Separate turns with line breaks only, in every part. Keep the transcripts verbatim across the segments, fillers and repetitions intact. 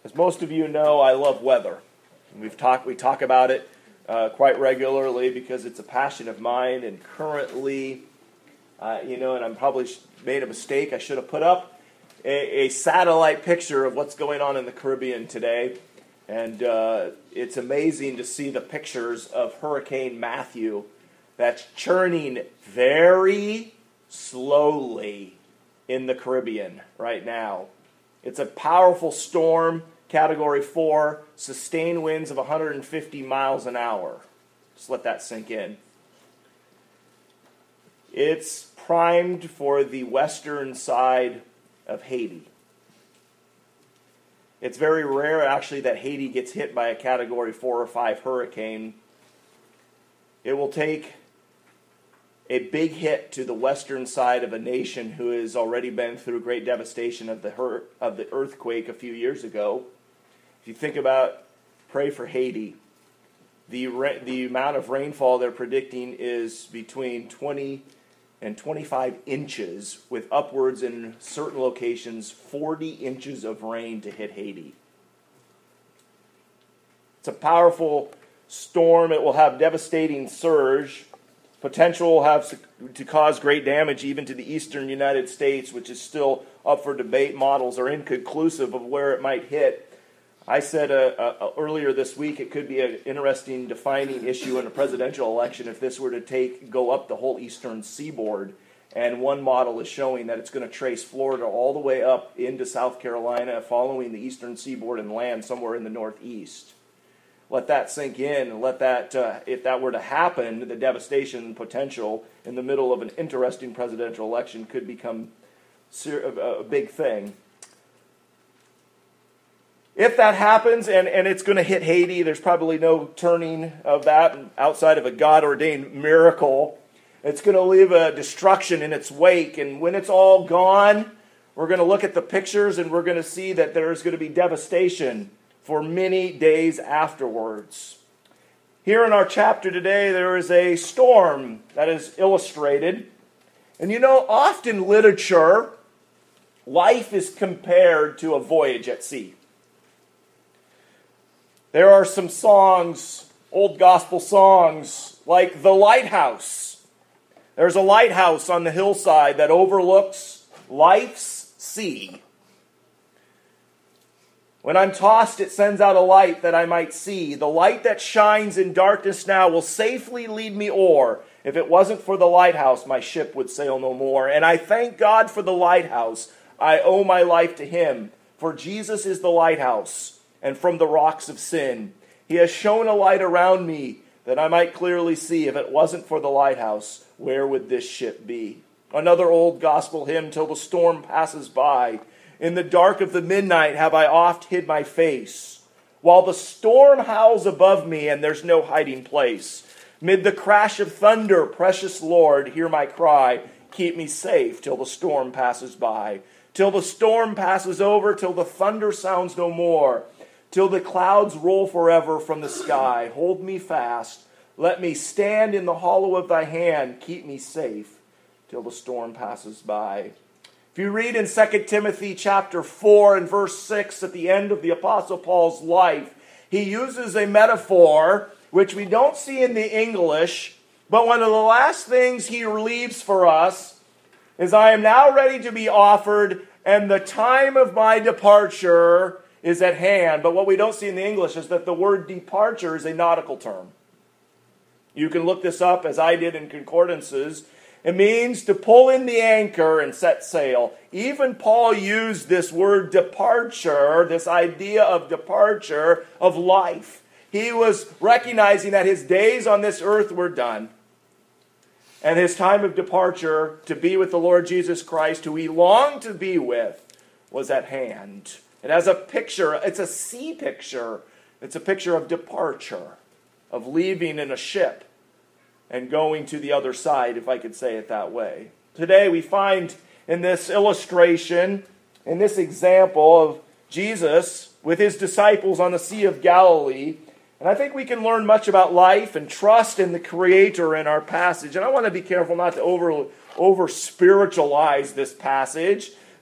As most of you know, I love weather. We've talked, we talk about it uh, quite regularly because it's a passion of mine. And currently, uh, you know, and I'm probably sh- made a mistake. I should have put up a, a satellite picture of what's going on in the Caribbean today. And uh, it's amazing to see the pictures of Hurricane Matthew that's churning very slowly in the Caribbean right now. It's a powerful storm, category four, sustained winds of one hundred fifty miles an hour. Just let that sink in. It's primed for the western side of Haiti. It's very rare, actually, that Haiti gets hit by a category four or five hurricane. It will take a big hit to the western side of a nation who has already been through great devastation of the hur- of the earthquake a few years ago. If you think about, pray for Haiti. The ra- the amount of rainfall they're predicting is between twenty and twenty-five inches, with upwards in certain locations forty inches of rain to hit Haiti. It's a powerful storm. It will have devastating surge. Potential will have to cause great damage even to the eastern United States, which is still up for debate. Models are inconclusive of where it might hit. I said uh, uh, earlier this week it could be an interesting defining issue in a presidential election if this were to take go up the whole eastern seaboard. And one model is showing that it's going to trace Florida all the way up into South Carolina, following the eastern seaboard and land somewhere in the northeast. Let that sink in, and let that, uh, if that were to happen, the devastation potential in the middle of an interesting presidential election could become a big thing. If that happens, and, and it's going to hit Haiti, there's probably no turning of that outside of a God-ordained miracle. It's going to leave a destruction in its wake, and when it's all gone, we're going to look at the pictures, and we're going to see that there's going to be devastation for many days afterwards. Here in our chapter today, there is a storm that is illustrated. And you know, often in literature, life is compared to a voyage at sea. There are some songs, old gospel songs, like The Lighthouse. There's a lighthouse on the hillside that overlooks life's sea. When I'm tossed, it sends out a light that I might see. The light that shines in darkness now will safely lead me o'er. If it wasn't for the lighthouse, my ship would sail no more. And I thank God for the lighthouse. I owe my life to Him. For Jesus is the lighthouse, and from the rocks of sin He has shone a light around me that I might clearly see. If it wasn't for the lighthouse, where would this ship be? Another old gospel hymn, Till the Storm Passes By. In the dark of the midnight have I oft hid my face, while the storm howls above me and there's no hiding place. Mid the crash of thunder, precious Lord, hear my cry. Keep me safe till the storm passes by. Till the storm passes over, till the thunder sounds no more. Till the clouds roll forever from the sky. Hold me fast. Let me stand in the hollow of thy hand. Keep me safe till the storm passes by. If you read in Second Timothy chapter four and verse six, at the end of the Apostle Paul's life, he uses a metaphor which we don't see in the English, but one of the last things he leaves for us is, I am now ready to be offered, and the time of my departure is at hand. But what we don't see in the English is that the word departure is a nautical term. You can look this up, as I did in concordances. It means to pull in the anchor and set sail. Even Paul used this word departure, this idea of departure of life. He was recognizing that his days on this earth were done, and his time of departure to be with the Lord Jesus Christ, who he longed to be with, was at hand. It has a picture, it's a sea picture. It's a picture of departure, of leaving in a ship and going to the other side, if I could say it that way. Today we find in this illustration, in this example of Jesus with his disciples on the Sea of Galilee, and I think we can learn much about life and trust in the Creator in our passage. And I want to be careful not to over, over spiritualize this passage.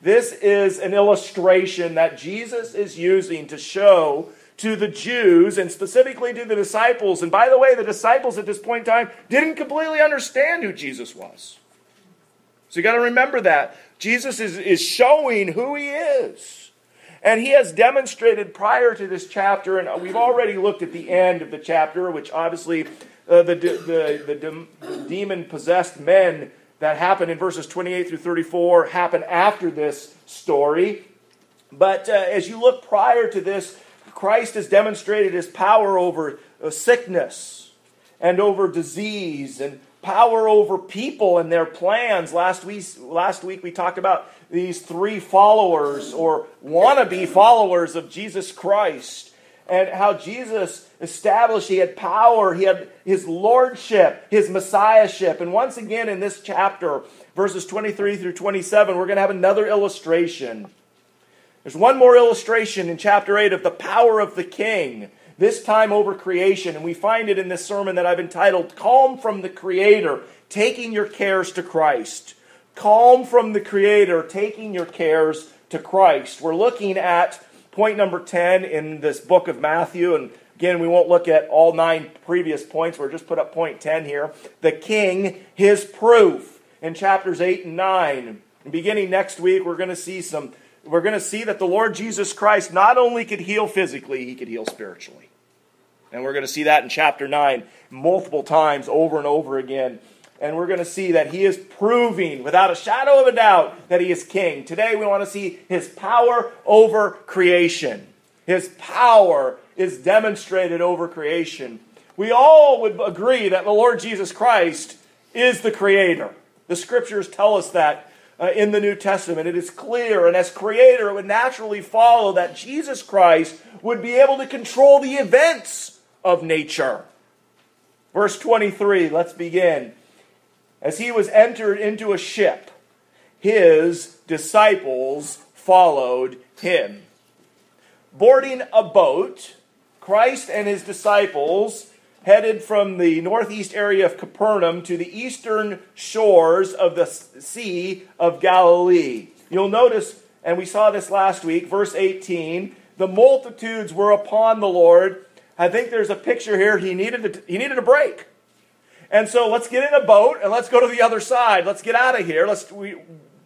This is an illustration that Jesus is using to show to the Jews and specifically to the disciples. And by the way, the disciples at this point in time didn't completely understand who Jesus was. So you got to remember that. Jesus is, is showing who he is. And he has demonstrated prior to this chapter, and we've already looked at the end of the chapter, which obviously uh, the, the, the, the demon-possessed men that happen in verses twenty-eight through thirty-four happen after this story. But uh, as you look prior to this, Christ has demonstrated his power over uh, sickness and over disease and power over people and their plans. Last week, last week we talked about these three followers or wannabe followers of Jesus Christ and how Jesus established he had power, he had his lordship, his messiahship. And once again in this chapter, verses twenty-three through twenty-seven, we're going to have another illustration. There's one more illustration in chapter eight of the power of the king, this time over creation. And we find it in this sermon that I've entitled, Calm from the Creator, Taking Your Cares to Christ. Calm from the Creator, Taking Your Cares to Christ. We're looking at point number ten in this book of Matthew. And again, we won't look at all nine previous points. We'll just put up point ten here. The king, his proof, in chapters eight and nine. And beginning next week, we're going to see some We're going to see that the Lord Jesus Christ not only could heal physically, he could heal spiritually. And we're going to see that in chapter nine multiple times over and over again. And we're going to see that he is proving without a shadow of a doubt that he is king. Today we want to see his power over creation. His power is demonstrated over creation. We all would agree that the Lord Jesus Christ is the creator. The scriptures tell us that Uh, in the New Testament. It is clear, and as creator, it would naturally follow that Jesus Christ would be able to control the events of nature. Verse twenty-three, let's begin. As he was entered into a ship, his disciples followed him. Boarding a boat, Christ and his disciples headed from the northeast area of Capernaum to the eastern shores of the Sea of Galilee. You'll notice, and we saw this last week, verse eighteen, the multitudes were upon the Lord. I think there's a picture here. He needed a, he needed a break. And so let's get in a boat and let's go to the other side. Let's get out of here. Let's. We,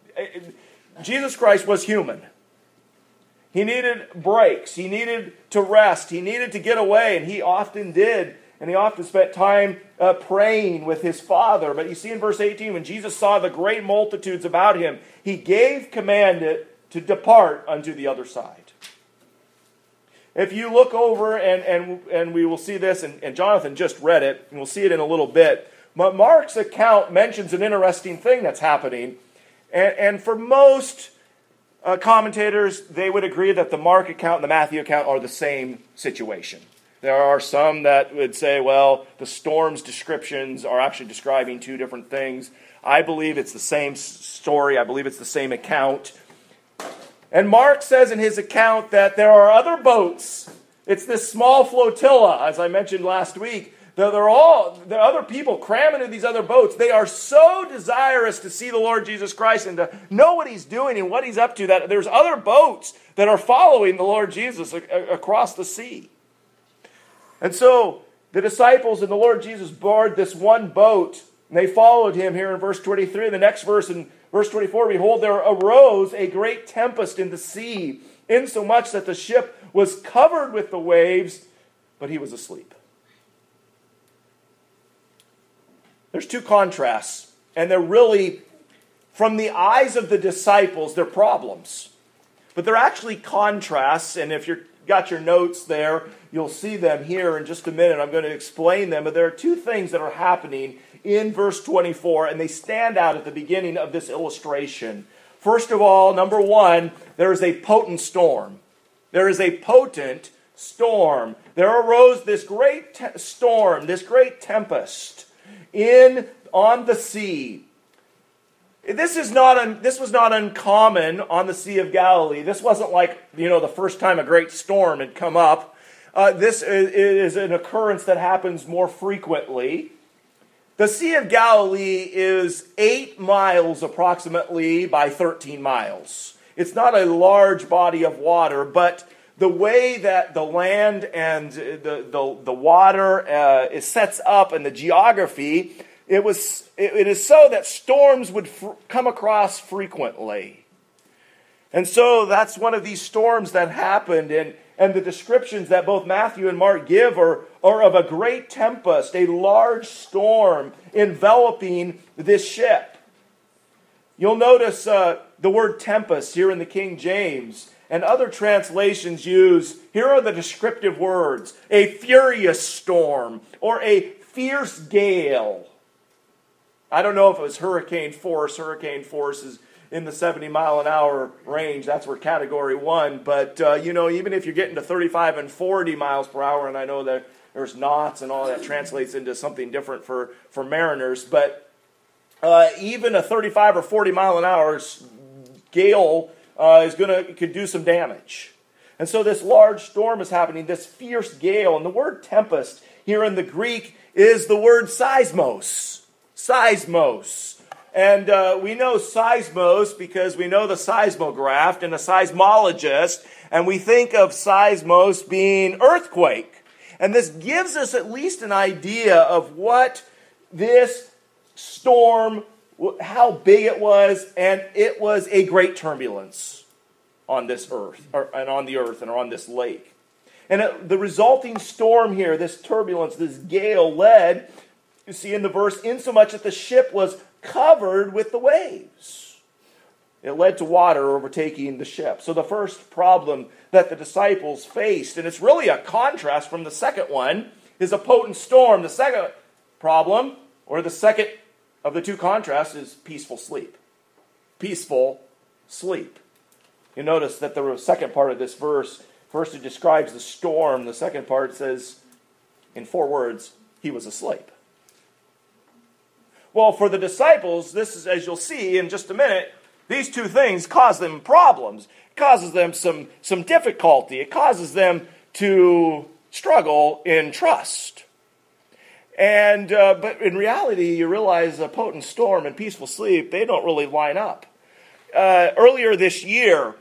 Jesus Christ was human. He needed breaks. He needed to rest. He needed to get away, and he often did. And he often spent time uh, praying with his Father. But you see in verse eighteen, when Jesus saw the great multitudes about him, he gave command to depart unto the other side. If you look over, and, and, and we will see this, and, and Jonathan just read it, and we'll see it in a little bit. But Mark's account mentions an interesting thing that's happening. And, and for most uh, commentators, they would agree that the Mark account and the Matthew account are the same situation. There are some that would say, well, the storm's descriptions are actually describing two different things. I believe it's the same story. I believe it's the same account. And Mark says in his account that there are other boats. It's this small flotilla, as I mentioned last week. They're all, there are other people cramming into these other boats. They are so desirous to see the Lord Jesus Christ and to know what he's doing and what he's up to, that there's other boats that are following the Lord Jesus across the sea. And so the disciples and the Lord Jesus board this one boat, and they followed him here in verse twenty-three. The next verse, in verse twenty-four, behold, there arose a great tempest in the sea, insomuch that the ship was covered with the waves, but he was asleep. There's two contrasts, and they're really, from the eyes of the disciples, they're problems. But they're actually contrasts, and if you're got your notes there, you'll see them here in just a minute. I'm going to explain them, but there are two things that are happening in verse twenty-four, and they stand out at the beginning of this illustration. First of all, number one, there is a potent storm. There is a potent storm. There arose this great te- storm, this great tempest in on the sea. This is not un, this was not uncommon on the Sea of Galilee. This wasn't like, you know, the first time a great storm had come up. Uh, this is, is an occurrence that happens more frequently. The Sea of Galilee is eight miles approximately by thirteen miles. It's not a large body of water, but the way that the land and the, the, the water uh, is sets up and the geography, it was it, it is so that storms would fr- come across frequently. And so that's one of these storms that happened, and, and the descriptions that both Matthew and Mark give are, are of a great tempest, a large storm enveloping this ship. You'll notice uh, the word tempest here in the King James, and other translations use, here are the descriptive words, a furious storm or a fierce gale. I don't know if it was hurricane force. Hurricane force is in the seventy mile an hour range. That's where category one. But, uh, you know, even if you're getting to thirty-five and forty miles per hour, and I know that there's knots and all that translates into something different for, for mariners, but uh, even a thirty-five or forty mile an hour gale uh, is going to could do some damage. And so this large storm is happening, this fierce gale. And the word tempest here in the Greek is the word seismos. Seismos. And uh, we know seismos because we know the seismograph and a seismologist, and we think of seismos being earthquake. And this gives us at least an idea of what this storm, how big it was, and it was a great turbulence on this earth, or, and on the earth, and on this lake. And it, the resulting storm here, this turbulence, this gale led, you see in the verse, insomuch that the ship was covered with the waves. It led to water overtaking the ship. So the first problem that the disciples faced, and it's really a contrast from the second one, is a potent storm. The second problem, or the second of the two contrasts, is peaceful sleep. Peaceful sleep. You notice that the second part of this verse, first it describes the storm. The second part says, in four words, he was asleep. Well, for the disciples, this is, as you'll see in just a minute, these two things cause them problems. It causes them some, some difficulty. It causes them to struggle in trust. And uh, but in reality, you realize a potent storm and peaceful sleep, they don't really line up. Uh, earlier this year,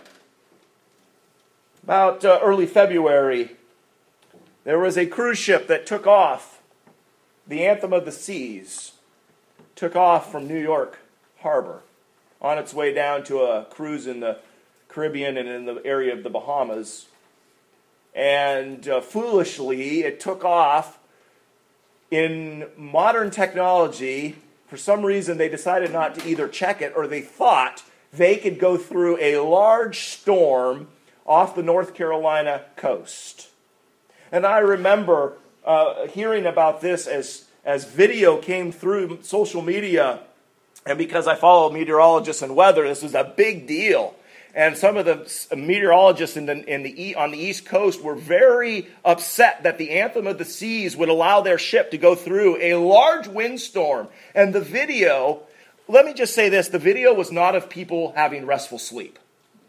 about uh, early February, there was a cruise ship that took off, the Anthem of the Seas, took off from New York Harbor on its way down to a cruise in the Caribbean and in the area of the Bahamas. And uh, foolishly, it took off. In modern technology, for some reason, they decided not to either check it or they thought they could go through a large storm off the North Carolina coast. And I remember uh, hearing about this as As video came through social media, and because I follow meteorologists and weather, this was a big deal. And some of the meteorologists in the, in the, on the East Coast were very upset that the Anthem of the Seas would allow their ship to go through a large windstorm. And the video, let me just say this, the video was not of people having restful sleep.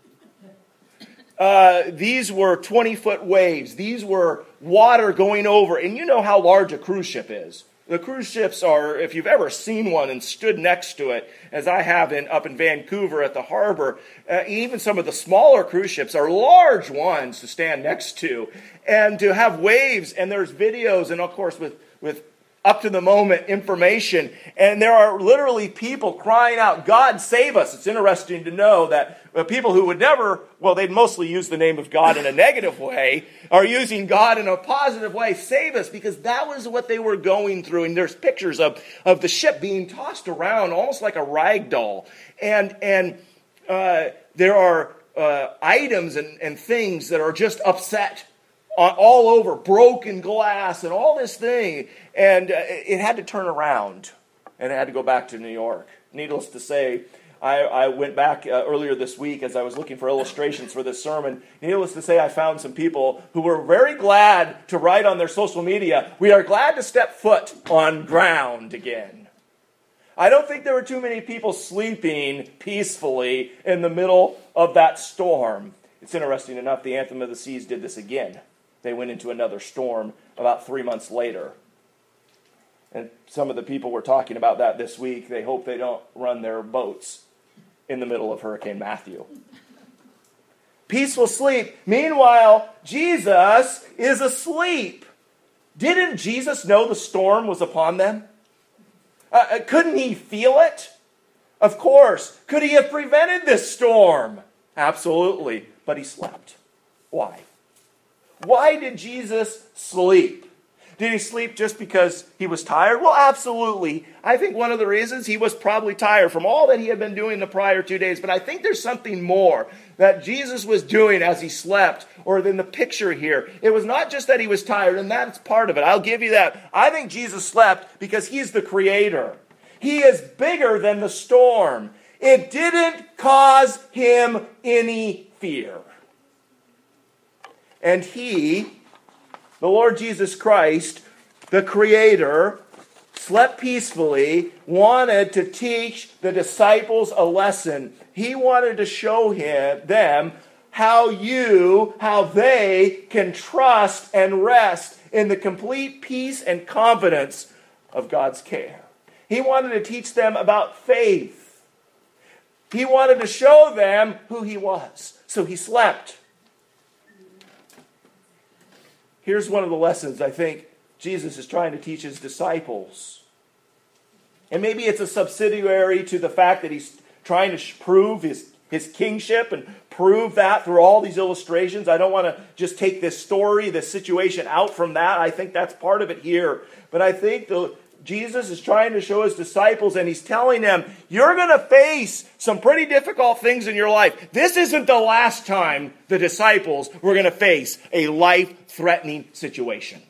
Uh, these were twenty-foot waves. These were water going over. And you know how large a cruise ship is. The cruise ships are, if you've ever seen one and stood next to it, as I have in up in Vancouver at the harbor, uh, even some of the smaller cruise ships are large ones to stand next to. And to have waves, and there's videos, and of course with, with up-to-the-moment information, and there are literally people crying out, God save us. It's interesting to know that uh, people who would never, well, they'd mostly use the name of God in a negative way, are using God in a positive way. Save us, because that was what they were going through. And there's pictures of, of the ship being tossed around almost like a rag doll. And, and uh, there are uh, items and, and things that are just upset all over, broken glass and all this thing. And uh, it had to turn around, and it had to go back to New York. Needless to say, I, I went back uh, earlier this week as I was looking for illustrations for this sermon. Needless to say, I found some people who were very glad to write on their social media, we are glad to step foot on ground again. I don't think there were too many people sleeping peacefully in the middle of that storm. It's interesting enough, the Anthem of the Seas did this again. They went into another storm about three months later. And some of the people were talking about that this week. They hope they don't run their boats in the middle of Hurricane Matthew. Peaceful sleep. Meanwhile, Jesus is asleep. Didn't Jesus know the storm was upon them? Uh, couldn't he feel it? Of course. Could he have prevented this storm? Absolutely. But he slept. Why? Why did Jesus sleep? Did he sleep just because he was tired? Well, absolutely. I think one of the reasons he was probably tired from all that he had been doing the prior two days. But I think there's something more that Jesus was doing as he slept, or in the picture here. It was not just that he was tired, and that's part of it. I'll give you that. I think Jesus slept because he's the creator. He is bigger than the storm. It didn't cause him any fear. And he, the Lord Jesus Christ, the Creator, slept peacefully, wanted to teach the disciples a lesson. He wanted to show him them how you, how they can trust and rest in the complete peace and confidence of God's care. He wanted to teach them about faith. He wanted to show them who he was. So he slept. Here's one of the lessons I think Jesus is trying to teach his disciples. And maybe it's a subsidiary to the fact that he's trying to prove his, his kingship and prove that through all these illustrations. I don't want to just take this story, this situation out from that. I think that's part of it here. But I think the, Jesus is trying to show his disciples, and he's telling them, you're going to face some pretty difficult things in your life. This isn't the last time the disciples were going to face a life-threatening situation.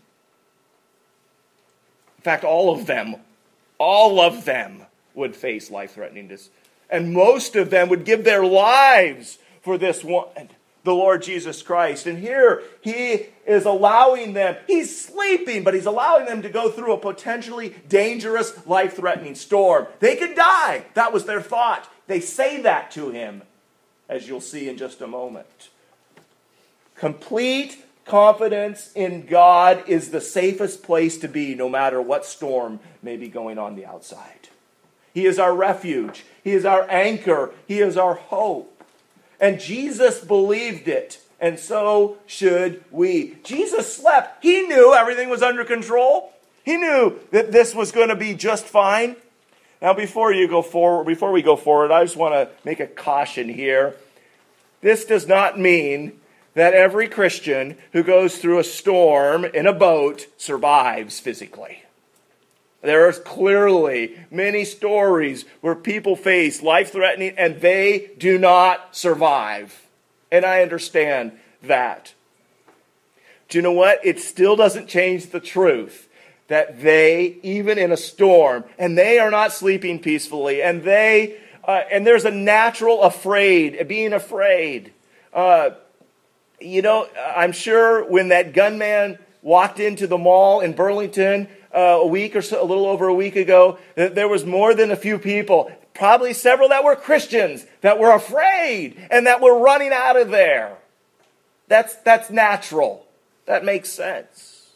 In fact, all of them, all of them would face life-threatening dis- and most of them would give their lives for this one, the Lord Jesus Christ. And here he is allowing them, he's sleeping, but he's allowing them to go through a potentially dangerous, life-threatening storm. They could die. That was their thought. They say that to him, as you'll see in just a moment. Complete confidence in God is the safest place to be, no matter what storm may be going on the outside. He is our refuge. He is our anchor. He is our hope. And Jesus believed it, and so should we. Jesus slept. He knew everything was under control. He knew that this was going to be just fine. Now, before you go forward, before we go forward, I just want to make a caution here. This does not mean that every Christian who goes through a storm in a boat survives physically. There are clearly many stories where people face life-threatening and they do not survive. And I understand that. Do you know what? It still doesn't change the truth that they, even in a storm, and they are not sleeping peacefully, and they, uh, and there's a natural afraid, being afraid. Uh, you know, I'm sure when that gunman walked into the mall in Burlington Uh, a week or so, a little over a week ago, that there was more than a few people, probably several that were Christians, that were afraid and that were running out of there. That's, that's natural. That makes sense.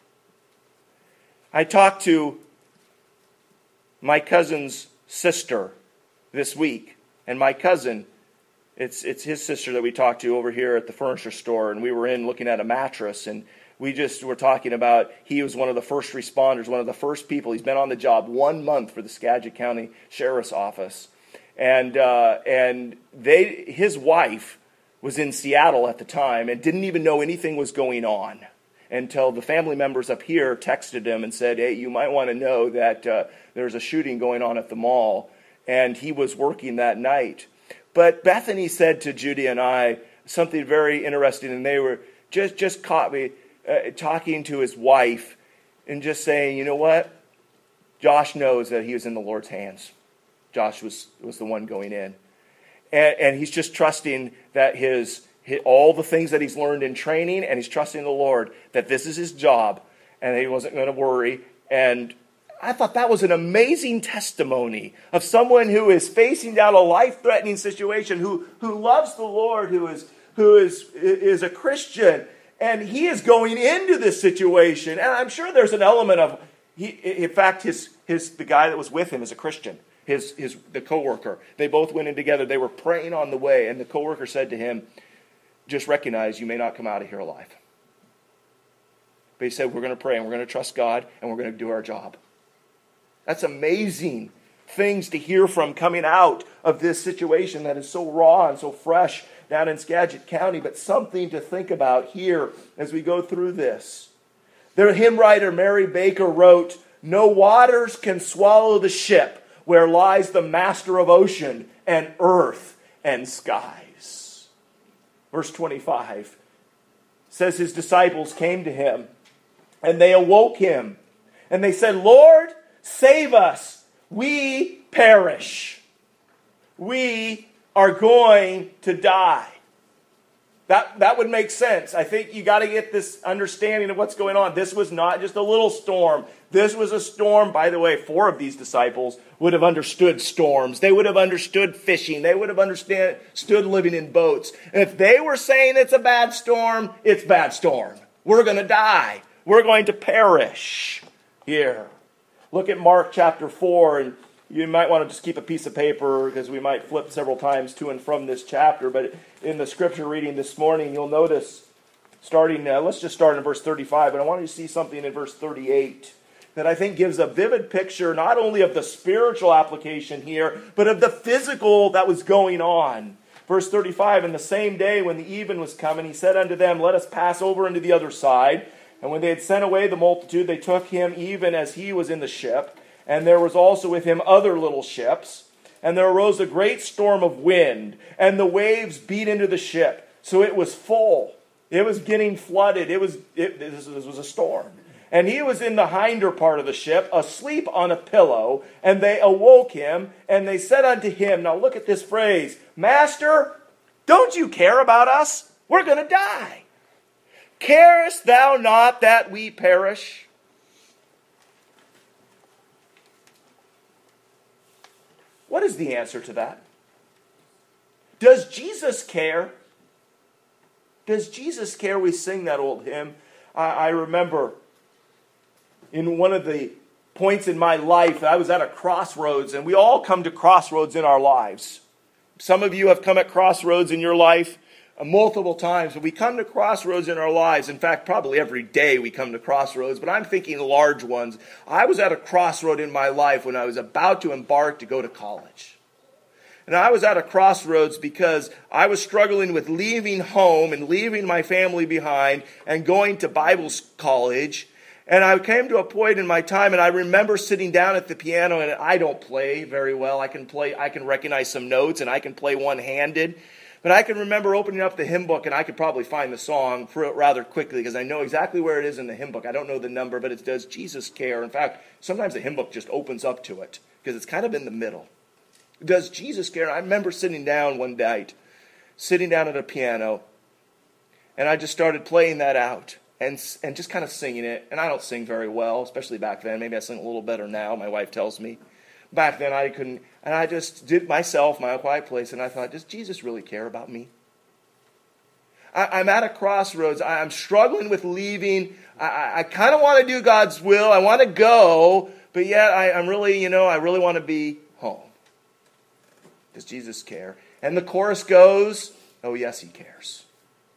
I talked to my cousin's sister this week, and my cousin, it's, it's his sister that we talked to over here at the furniture store, and we were in looking at a mattress, and we just were talking about, he was one of the first responders, one of the first people. He's been on the job one month for the Skagit County Sheriff's Office. And uh, and they his wife was in Seattle at the time and didn't even know anything was going on until the family members up here texted him and said, hey, you might want to know that uh, there's a shooting going on at the mall. And he was working that night. But Bethany said to Judy and I something very interesting, and they were just, just caught me Uh, talking to his wife and just saying, you know what? Josh knows that he was in the Lord's hands. Josh was, was the one going in. And, and he's just trusting that his, his all the things that he's learned in training, and he's trusting the Lord that this is his job and he wasn't going to worry. And I thought that was an amazing testimony of someone who is facing down a life-threatening situation, who, who loves the Lord, who is, who is, is a Christian. And he is going into this situation, and I'm sure there's an element of, he, in fact, his his the guy that was with him is a Christian. His his the coworker. They both went in together. They were praying on the way, and the coworker said to him, just recognize you may not come out of here alive. But he said, we're going to pray and we're going to trust God and we're going to do our job. That's amazing things to hear from coming out of this situation that is so raw and so fresh down in Skagit County, but something to think about here as we go through this. The hymn writer Mary Baker wrote, "No waters can swallow the ship where lies the master of ocean and earth and skies." Verse twenty-five says his disciples came to him and they awoke him and they said, "Lord, save us. We perish. We are going to die." That, that would make sense. I think you got to get this understanding of what's going on. This was not just a little storm. This was a storm. By the way, four of these disciples would have understood storms. They would have understood fishing. They would have understood living in boats. And if they were saying it's a bad storm, it's a bad storm. We're going to die. We're going to perish here. Look at Mark chapter four, and you might want to just keep a piece of paper because we might flip several times to and from this chapter. But in the scripture reading this morning, you'll notice, starting, uh, let's just start in verse thirty-five, but I want you to see something in verse thirty-eight that I think gives a vivid picture not only of the spiritual application here, but of the physical that was going on. Verse thirty-five, "And the same day when the even was coming, he said unto them, Let us pass over into the other side. And when they had sent away the multitude, they took him even as he was in the ship. And there was also with him other little ships. And there arose a great storm of wind, and the waves beat into the ship, so it was full. It was getting flooded. It was it, this, this was a storm. And he was in the hinder part of the ship, asleep on a pillow. And they awoke him, and they said unto him," now look at this phrase, "Master, don't you care about us? We're going to die. Carest thou not that we perish?" What is the answer to that? Does Jesus care? Does Jesus care? We sing that old hymn. I, I remember in one of the points in my life, I was at a crossroads, and we all come to crossroads in our lives. Some of you have come at crossroads in your life uh, multiple times, but we come to crossroads in our lives. In fact, probably every day we come to crossroads, but I'm thinking large ones. I was at a crossroad in my life when I was about to embark to go to college. And I was at a crossroads because I was struggling with leaving home and leaving my family behind and going to Bible college. And I came to a point in my time, and I remember sitting down at the piano, and I don't play very well. I can play, I can recognize some notes, and I can play one-handed. But I can remember opening up the hymn book, and I could probably find the song rather quickly because I know exactly where it is in the hymn book. I don't know the number, but it does Jesus care. In fact, sometimes the hymn book just opens up to it because it's kind of in the middle. Does Jesus care? I remember sitting down one night, sitting down at a piano, and I just started playing that out and and just kind of singing it. And I don't sing very well, especially back then. Maybe I sing a little better now, my wife tells me. Back then I couldn't, and I just did myself, my quiet place, and I thought, does Jesus really care about me? I, I'm at a crossroads. I, I'm struggling with leaving. I, I, I kind of want to do God's will. I want to go, but yet I, I'm really, you know, I really want to be home. Does Jesus care? And the chorus goes, oh yes, he cares.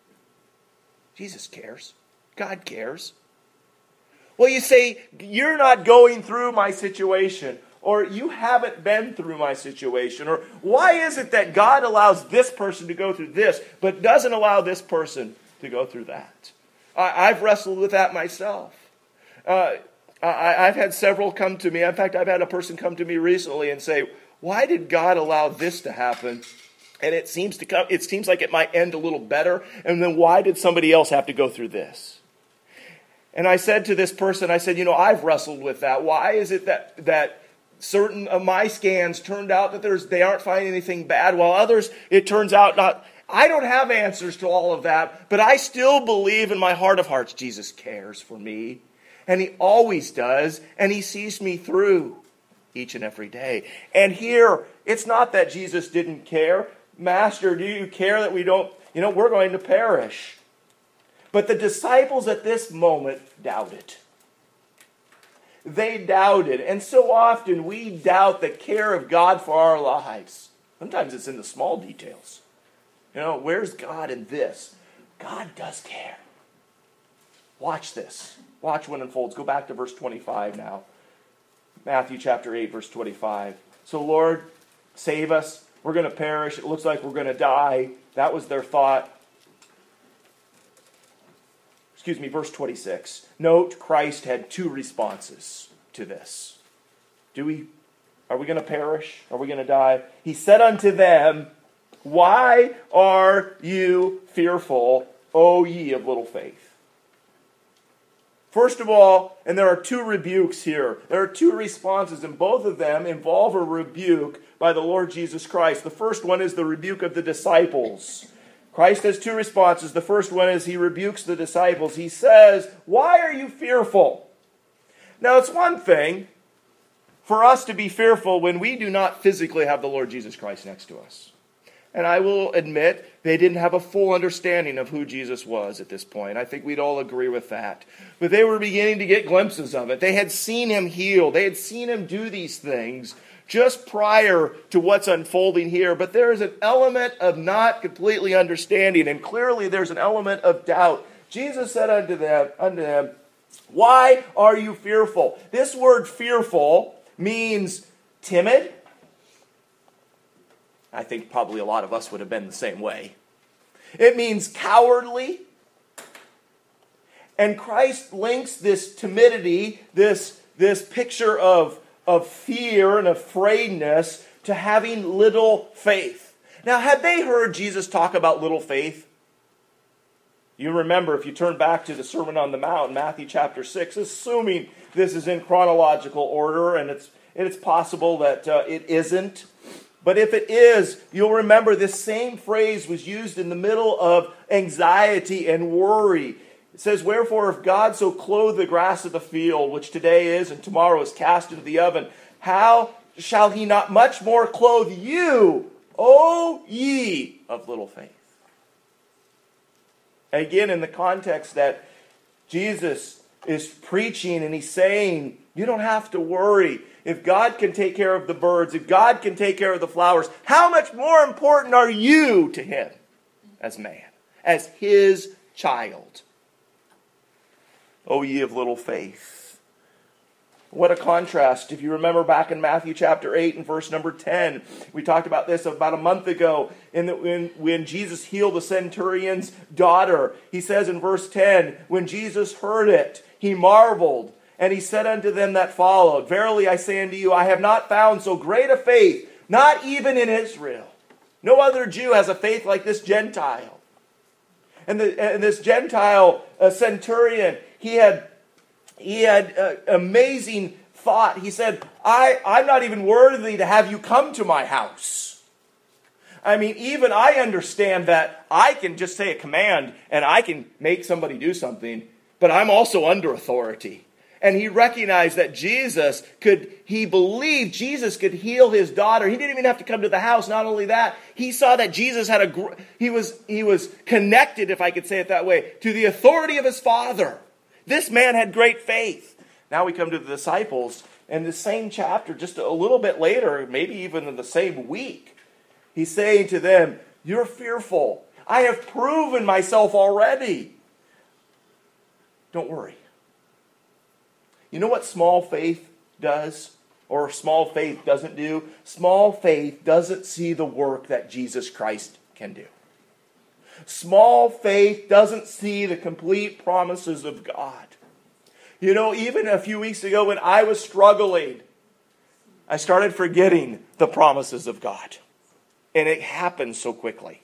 Jesus cares. God cares. Well, you say, you're not going through my situation, or you haven't been through my situation, or why is it that God allows this person to go through this, but doesn't allow this person to go through that? I, I've wrestled with that myself. Uh, I, I've had several come to me. In fact, I've had a person come to me recently and say, why did God allow this to happen? And it seems to come, it seems like it might end a little better. And then why did somebody else have to go through this? And I said to this person, I said, you know, I've wrestled with that. Why is it that that certain of my scans turned out that there's they aren't finding anything bad, while others, it turns out not. I don't have answers to all of that, but I still believe in my heart of hearts Jesus cares for me. And he always does, and he sees me through each and every day. And here, it's not that Jesus didn't care. Master, do you care that we don't, you know, we're going to perish. But the disciples at this moment doubted. They doubted. And so often we doubt the care of God for our lives. Sometimes it's in the small details. You know, where's God in this? God does care. Watch this. Watch what unfolds. Go back to verse twenty-five now. Matthew chapter eight, verse twenty-five. So, Lord, save us. We're going to perish. It looks like we're going to die. That was their thought. Excuse me, verse twenty-six. Note, Christ had two responses to this. Do we, are we going to perish? Are we going to die? He said unto them, why are you fearful, O ye of little faith? First of all, and there are two rebukes here. There are two responses, and both of them involve a rebuke by the Lord Jesus Christ. The first one is the rebuke of the disciples. Christ has two responses. The first one is he rebukes the disciples. He says, why are you fearful? Now, it's one thing for us to be fearful when we do not physically have the Lord Jesus Christ next to us. And I will admit, they didn't have a full understanding of who Jesus was at this point. I think we'd all agree with that. But they were beginning to get glimpses of it. They had seen him heal. They had seen him do these things just prior to what's unfolding here. But there is an element of not completely understanding. And clearly there's an element of doubt. Jesus said unto them, unto them, why are you fearful? This word fearful means timid. I think probably a lot of us would have been the same way. It means cowardly. And Christ links this timidity, this, this picture of, of fear and afraidness to having little faith. Now, had they heard Jesus talk about little faith? You remember, if you turn back to the Sermon on the Mount, Matthew chapter six, assuming this is in chronological order, and it's, and it's possible that uh, it isn't. But if it is, you'll remember this same phrase was used in the middle of anxiety and worry. It says, wherefore, if God so clothe the grass of the field, which today is and tomorrow is cast into the oven, how shall he not much more clothe you, O ye of little faith? Again, in the context that Jesus is preaching and he's saying, you don't have to worry. If God can take care of the birds, if God can take care of the flowers, how much more important are you to him as man, as his child? O ye of little faith. What a contrast. If you remember back in Matthew chapter eight and verse number ten, we talked about this about a month ago in the, when, when Jesus healed the centurion's daughter. He says in verse ten, when Jesus heard it, he marveled. And he said unto them that followed, verily I say unto you, I have not found so great a faith, not even in Israel. No other Jew has a faith like this Gentile. And, the, and this Gentile uh, centurion, he had, he had uh, amazing thought. He said, I, I'm not even worthy to have you come to my house. I mean, even I understand that I can just say a command and I can make somebody do something, but I'm also under authority. And he recognized that Jesus could, he believed Jesus could heal his daughter. He didn't even have to come to the house. Not only that, he saw that Jesus had a, he was, he was connected, if I could say it that way, to the authority of his Father. This man had great faith. Now we come to the disciples, and the same chapter, just a little bit later, maybe even in the same week, he's saying to them, you're fearful. I have proven myself already. Don't worry. You know what small faith does, or small faith doesn't do? Small faith doesn't see the work that Jesus Christ can do. Small faith doesn't see the complete promises of God. You know, even a few weeks ago when I was struggling, I started forgetting the promises of God. And it happened so quickly.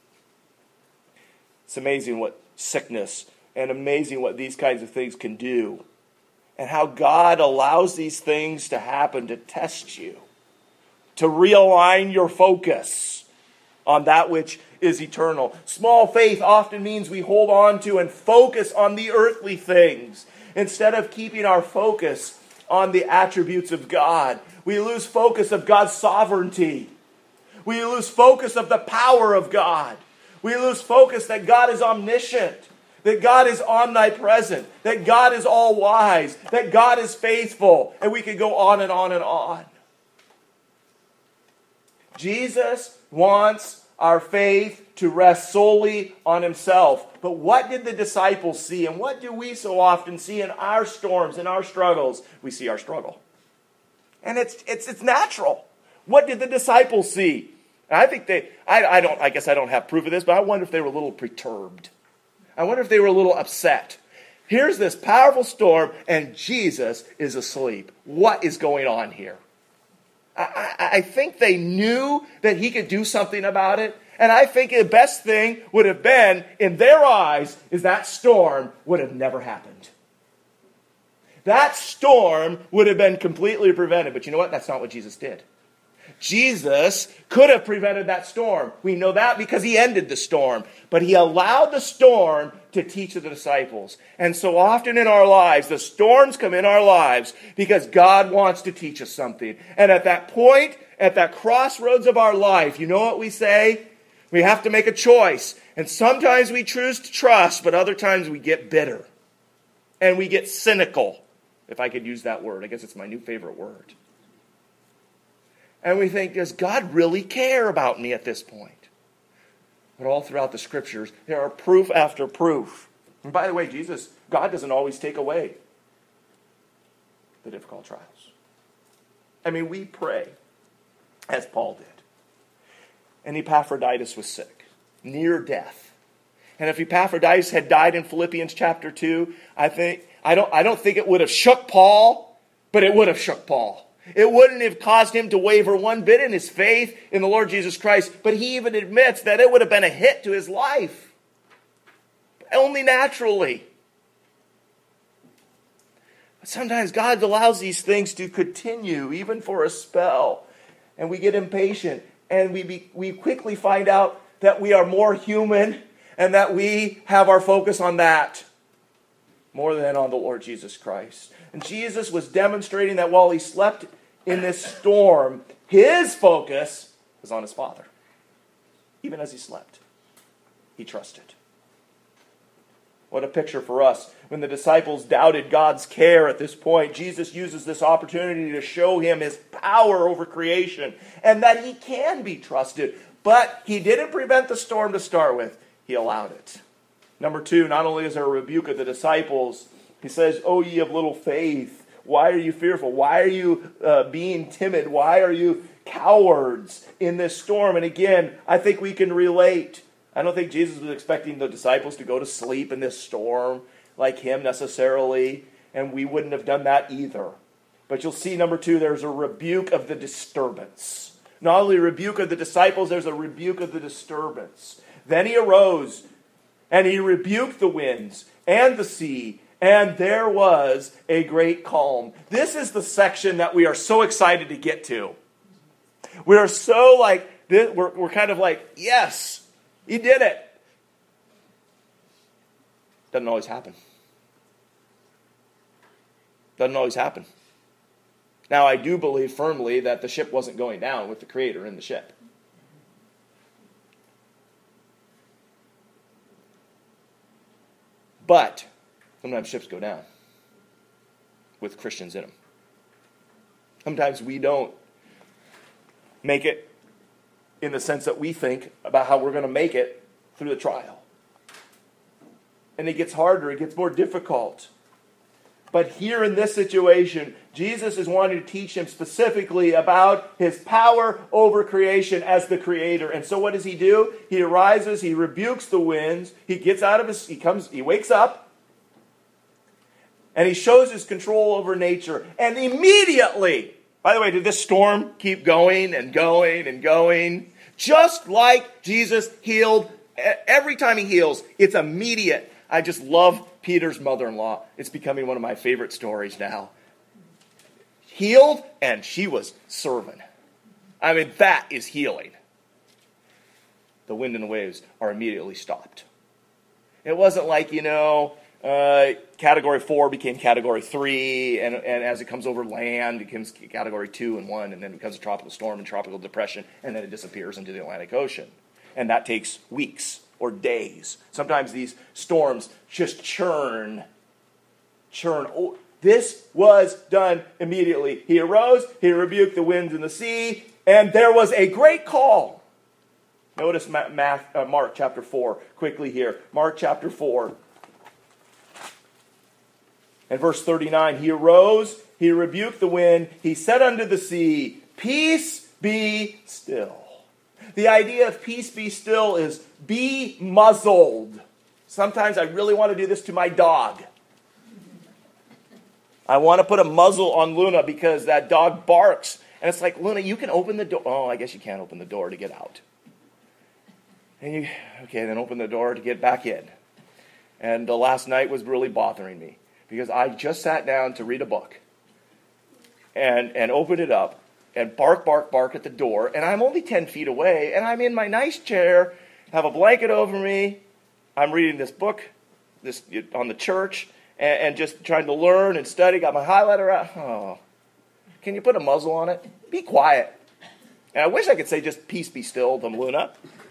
It's amazing what sickness and amazing what these kinds of things can do. And how God allows these things to happen to test you, to realign your focus on that which is eternal. Small faith often means we hold on to and focus on the earthly things instead of keeping our focus on the attributes of God. We lose focus of God's sovereignty. We lose focus of the power of God. We lose focus that God is omniscient, that God is omnipresent, that God is all-wise, that God is faithful, and we could go on and on and on. Jesus wants our faith to rest solely on himself. But what did the disciples see? And what do we so often see in our storms, in our struggles? We see our struggle. And it's it's it's natural. What did the disciples see? And I think they, I, I don't, I guess I don't have proof of this, but I wonder if they were a little perturbed. I wonder if they were a little upset. Here's this powerful storm, and Jesus is asleep. What is going on here? I, I, I think they knew that he could do something about it. And I think the best thing would have been, in their eyes, is that storm would have never happened. That storm would have been completely prevented. But you know what? That's not what Jesus did. Jesus could have prevented that storm. We know that because he ended the storm. But he allowed the storm to teach the disciples. And so often in our lives, the storms come in our lives because God wants to teach us something. And at that point, at that crossroads of our life, you know what we say? We have to make a choice. And sometimes we choose to trust, but other times we get bitter. And we get cynical, if I could use that word. I guess it's my new favorite word. And we think, does God really care about me at this point? But all throughout the scriptures, there are proof after proof. And by the way, Jesus, God doesn't always take away the difficult trials. I mean, we pray, as Paul did. And Epaphroditus was sick, near death. And if Epaphroditus had died in Philippians chapter two, I think I don't I don't think it would have shook Paul, but it would have shook Paul. It wouldn't have caused him to waver one bit in his faith in the Lord Jesus Christ, but he even admits that it would have been a hit to his life. Only naturally. But sometimes God allows these things to continue, even for a spell. And we get impatient, and we be, we quickly find out that we are more human, and that we have our focus on that more than on the Lord Jesus Christ. And Jesus was demonstrating that while he slept in this storm, his focus was on his Father. Even as he slept, he trusted. What a picture for us. When the disciples doubted God's care at this point, Jesus uses this opportunity to show him his power over creation and that he can be trusted. But he didn't prevent the storm to start with. He allowed it. Number two, not only is there a rebuke of the disciples, he says, "O ye of little faith, why are you fearful? Why are you uh, being timid? Why are you cowards in this storm?" And again, I think we can relate. I don't think Jesus was expecting the disciples to go to sleep in this storm like him necessarily, and we wouldn't have done that either. But you'll see, number two, there's a rebuke of the disturbance. Not only a rebuke of the disciples, there's a rebuke of the disturbance. Then he arose, and he rebuked the winds and the sea, and there was a great calm. This is the section that we are so excited to get to. We are so like, we're, we're kind of like, yes, he did it. Doesn't always happen. Doesn't always happen. Now, I do believe firmly that the ship wasn't going down with the Creator in the ship. But sometimes ships go down with Christians in them. Sometimes we don't make it in the sense that we think about how we're going to make it through the trial. And it gets harder, it gets more difficult. But here in this situation, Jesus is wanting to teach him specifically about his power over creation as the creator. And so what does he do? He arises, he rebukes the winds, he gets out of his, he comes, he wakes up, and he shows his control over nature. And immediately, by the way, did this storm keep going and going and going? Just like Jesus healed, every time he heals, it's immediate. I just love Peter's mother-in-law. It's becoming one of my favorite stories now. Healed, and she was serving. I mean, that is healing. The wind and the waves are immediately stopped. It wasn't like, you know, uh, category four became category three, and, and as it comes over land, it becomes category two and one, and then it becomes a tropical storm and tropical depression, and then it disappears into the Atlantic Ocean. And that takes weeks or days. Sometimes these storms just churn, churn. Oh, this was done immediately. He arose, he rebuked the winds and the sea, and there was a great calm. Notice Math, uh, Mark chapter four, quickly here. Mark chapter four. And verse thirty-nine, he arose, he rebuked the wind, he said unto the sea, peace be still. The idea of peace be still is be muzzled. Sometimes I really want to do this to my dog. I want to put a muzzle on Luna because that dog barks. And it's like, Luna, you can open the door. Oh, I guess you can't open the door to get out. And you, okay, then open the door to get back in. And the last night was really bothering me because I just sat down to read a book and, and opened it up and bark, bark, bark at the door. And I'm only ten feet away and I'm in my nice chair, have a blanket over me. I'm reading this book this on the church and, and just trying to learn and study. Got my highlighter out. Oh, can you put a muzzle on it? Be quiet. And I wish I could say just peace be still to Luna.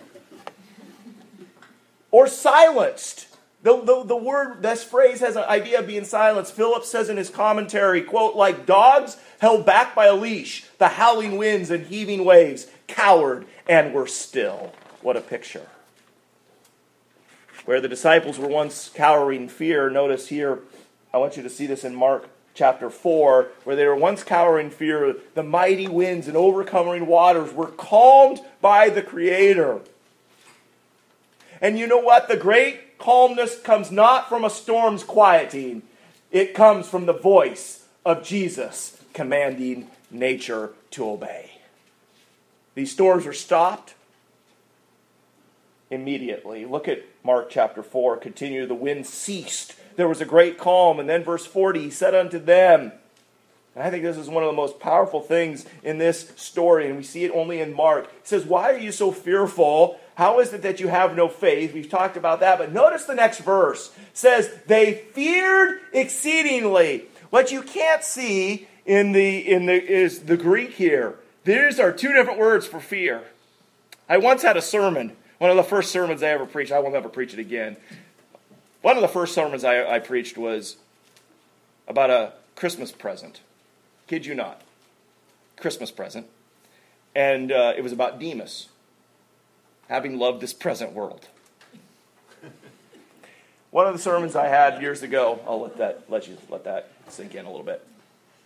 Or silenced. The, the, the word, this phrase has an idea of being silenced. Philip says in his commentary, quote, like dogs held back by a leash, the howling winds and heaving waves cowered and were still. What a picture. Where the disciples were once cowering in fear, notice here, I want you to see this in Mark chapter four, where they were once cowering in fear, the mighty winds and overcoming waters were calmed by the Creator. And you know what? The great calmness comes not from a storm's quieting. It comes from the voice of Jesus commanding nature to obey. These storms were stopped immediately. Look at Mark chapter four. Continue. The wind ceased. There was a great calm. And then verse forty, he said unto them, and I think this is one of the most powerful things in this story, and we see it only in Mark. He says, why are you so fearful? How is it that you have no faith? We've talked about that, but notice the next verse. It says, they feared exceedingly. What you can't see in the in the is the Greek here. These are two different words for fear. I once had a sermon, one of the first sermons I ever preached. I will never preach it again. One of the first sermons I, I preached was about a Christmas present. Kid you not. Christmas present. And uh, it was about Demas having loved this present world. One of the sermons I had years ago, I'll let that let you let that sink in a little bit.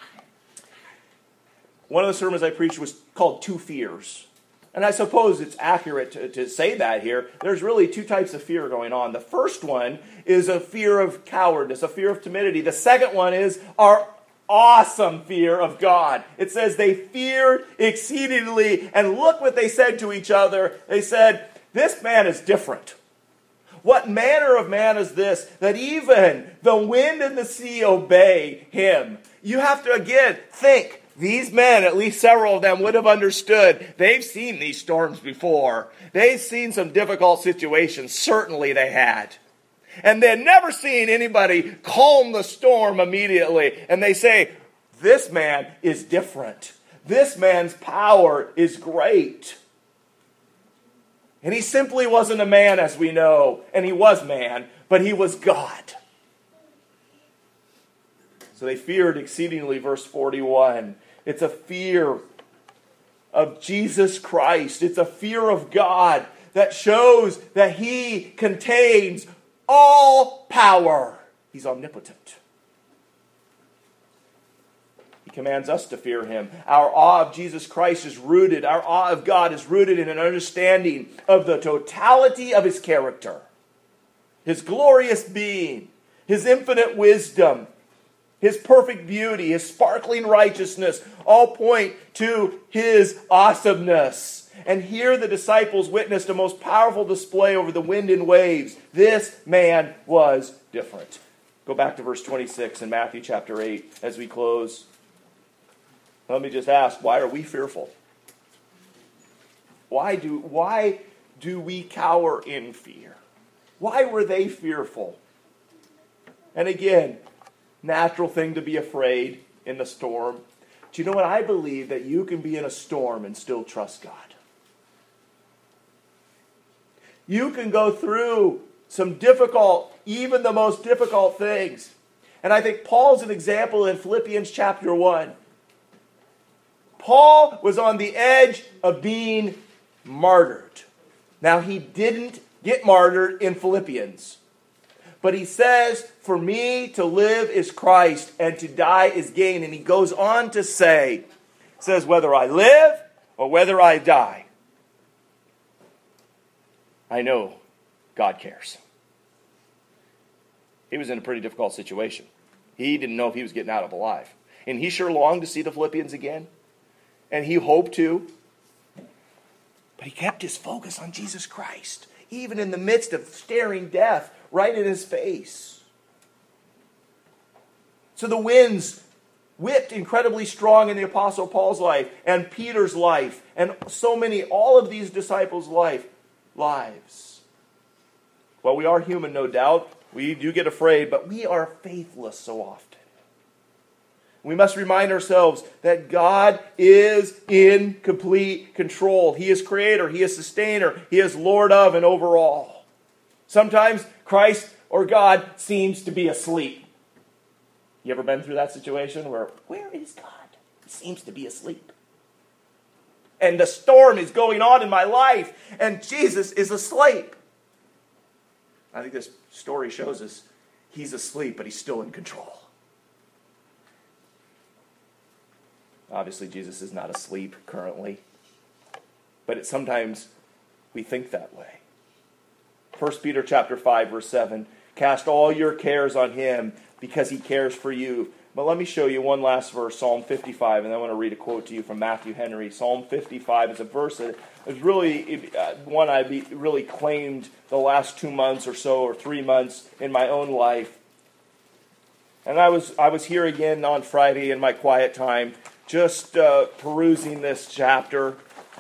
One of the sermons I preached was called Two Fears. And I suppose it's accurate to, to say that here. There's really two types of fear going on. The first one is a fear of cowardice, a fear of timidity. The second one is our awesome fear of God. It says they feared exceedingly, and look what they said to each other. They said, this man is different. What manner of man is this, that even the wind and the sea obey him? You have to, again, think. These men, at least several of them, would have understood. They've seen these storms before. They've seen some difficult situations. Certainly they had. And they'd never seen anybody calm the storm immediately. And they say, this man is different. This man's power is great. And he simply wasn't a man, as we know. And he was man, but he was God. So they feared exceedingly, verse forty-one. It's a fear of Jesus Christ. It's a fear of God that shows that he contains all power. He's omnipotent. He commands us to fear him. Our awe of Jesus Christ is rooted, our awe of God is rooted in an understanding of the totality of his character, his glorious being, his infinite wisdom, his perfect beauty, his sparkling righteousness, all point to his awesomeness. And here the disciples witnessed a most powerful display over the wind and waves. This man was different. Go back to verse twenty-six in Matthew chapter eight as we close. Let me just ask, why are we fearful? Why do, why do we cower in fear? Why were they fearful? And again, natural thing to be afraid in the storm. Do you know what? I believe that you can be in a storm and still trust God. You can go through some difficult, even the most difficult things. And I think Paul's an example in Philippians chapter one. Paul was on the edge of being martyred. Now, he didn't get martyred in Philippians. But he says, for me to live is Christ and to die is gain. And he goes on to say, says, whether I live or whether I die, I know God cares. He was in a pretty difficult situation. He didn't know if he was getting out of alive. And he sure longed to see the Philippians again. And he hoped to. But he kept his focus on Jesus Christ, even in the midst of staring death right in his face. So the winds whipped incredibly strong in the Apostle Paul's life and Peter's life and so many, all of these disciples' life, lives. Well, we are human, no doubt. We do get afraid, but we are faithless so often. We must remind ourselves that God is in complete control. He is creator, He is sustainer, He is Lord of and over all. Sometimes Christ or God seems to be asleep. You ever been through that situation where, where is God? He seems to be asleep. And the storm is going on in my life, and Jesus is asleep. I think this story shows us He's asleep, but He's still in control. Obviously, Jesus is not asleep currently, but it, sometimes we think that way. First Peter chapter five, verse seven, cast all your cares on Him because He cares for you. But let me show you one last verse, Psalm fifty-five, and I want to read a quote to you from Matthew Henry. Psalm fifty-five is a verse that is really uh, one I be, really claimed the last two months or so, or three months in my own life. And I was I was here again on Friday in my quiet time, just uh, perusing this chapter.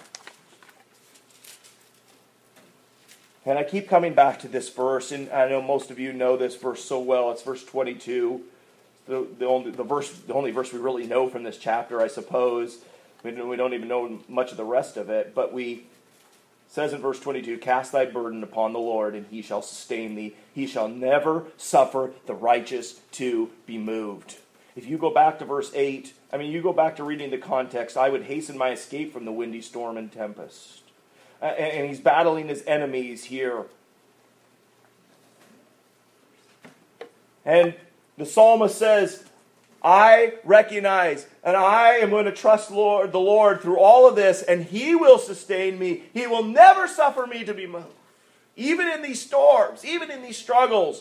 And I keep coming back to this verse, and I know most of you know this verse so well. It's verse twenty-two, the, the, only, the, verse, the only verse we really know from this chapter, I suppose. We don't, we don't even know much of the rest of it, but we, it says in verse twenty-two, cast thy burden upon the Lord, and He shall sustain thee. He shall never suffer the righteous to be moved. If you go back to verse eight, I mean, you go back to reading the context, I would hasten my escape from the windy storm and tempest. Uh, and, and he's battling his enemies here. And the psalmist says, I recognize and I am going to trust Lord, the Lord through all of this, and He will sustain me. He will never suffer me to be moved. Even in these storms, even in these struggles,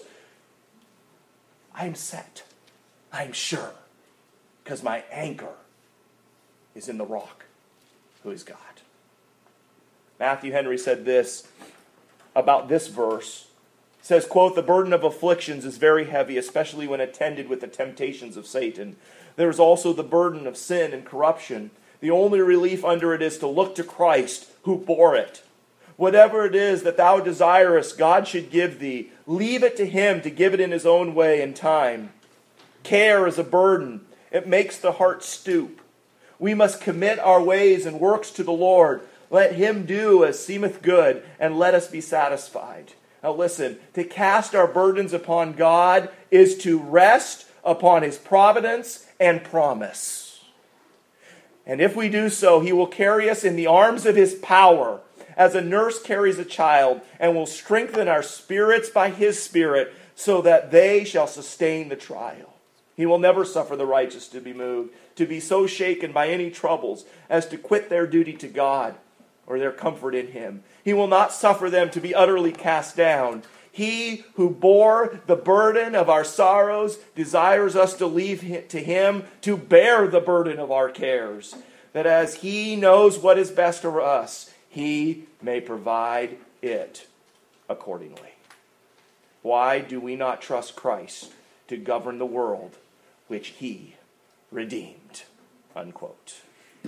I am set. I am sure. Because my anchor is in the rock, who is God. Matthew Henry said this about this verse. He says, quote, the burden of afflictions is very heavy, especially when attended with the temptations of Satan. There is also the burden of sin and corruption. The only relief under it is to look to Christ, who bore it. Whatever it is that thou desirest God should give thee, leave it to Him to give it in His own way and time. Care is a burden. It makes the heart stoop. We must commit our ways and works to the Lord. Let Him do as seemeth good, and let us be satisfied. Now listen, to cast our burdens upon God is to rest upon His providence and promise. And if we do so, He will carry us in the arms of His power, as a nurse carries a child, and will strengthen our spirits by His Spirit, so that they shall sustain the trial. He will never suffer the righteous to be moved, to be so shaken by any troubles as to quit their duty to God or their comfort in Him. He will not suffer them to be utterly cast down. He who bore the burden of our sorrows desires us to leave to Him to bear the burden of our cares, that as He knows what is best for us, He may provide it accordingly. Why do we not trust Christ to govern the world which He redeemed? Unquote.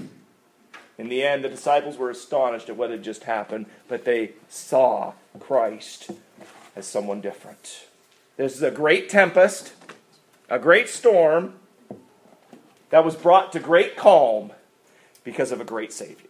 In the end, the disciples were astonished at what had just happened, but they saw Christ as someone different. This is a great tempest, a great storm that was brought to great calm because of a great Savior.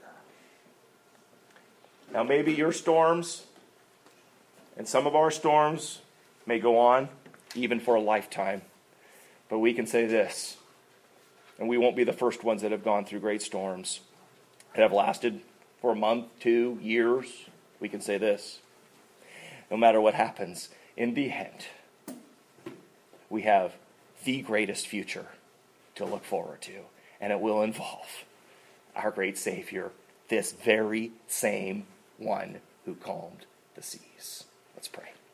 Now, maybe your storms and some of our storms may go on even for a lifetime, but we can say this, and we won't be the first ones that have gone through great storms that have lasted for a month, two, years. we can say this: no matter what happens, in the end, we have the greatest future to look forward to, and it will involve our great Savior, this very same one who calmed the seas. Let's pray.